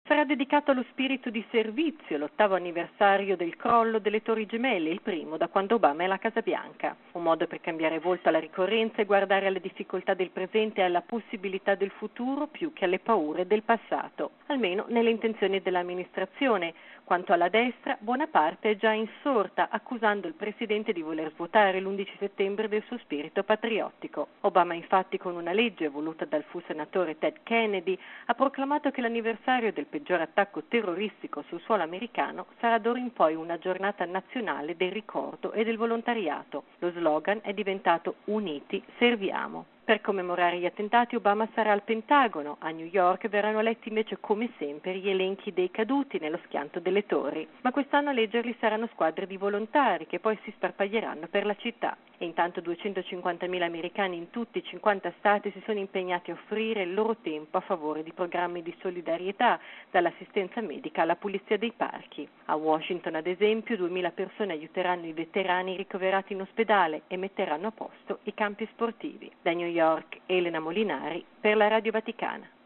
Sarà dedicato allo spirito di servizio, l'8º anniversario del crollo delle Torri Gemelle, il primo da quando Obama è alla Casa Bianca. Un modo per cambiare volto alla ricorrenza e guardare alle difficoltà del presente e alla possibilità del futuro più che alle paure del passato, almeno nelle intenzioni dell'amministrazione. Quanto alla destra, buona parte è già insorta, accusando il presidente di voler svuotare l'11 settembre del suo spirito patriottico. Obama infatti, con una legge voluta dal fu senatore Ted Kennedy, ha proclamato che l'anniversario del peggior attacco terroristico sul suolo americano sarà d'ora in poi una giornata nazionale del ricordo e del volontariato. Lo slogan è diventato "Uniti serviamo". Per commemorare gli attentati Obama sarà al Pentagono. A New York verranno letti invece come sempre gli elenchi dei caduti nello schianto delle torri, ma quest'anno a leggerli saranno squadre di volontari che poi si sparpaglieranno per la città. E intanto 250.000 americani in tutti i 50 stati si sono impegnati a offrire il loro tempo a favore di programmi di solidarietà, dall'assistenza medica alla pulizia dei parchi. A Washington, ad esempio, 2.000 persone aiuteranno i veterani ricoverati in ospedale e metteranno a posto i campi sportivi. Da New York, Elena Molinari per la Radio Vaticana.